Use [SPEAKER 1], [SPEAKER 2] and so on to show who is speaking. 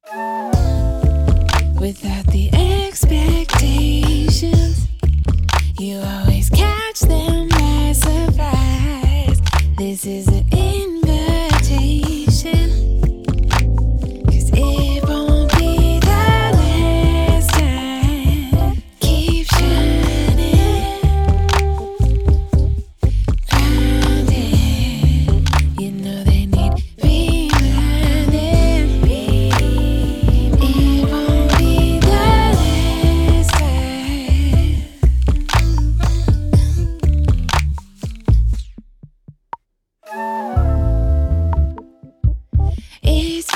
[SPEAKER 1] without the expectations. You always catch them by surprise. This is an invitation, 'cause it won't be the last time. Keep shining, grinding. You know they need reminding. It won't be the last time. It's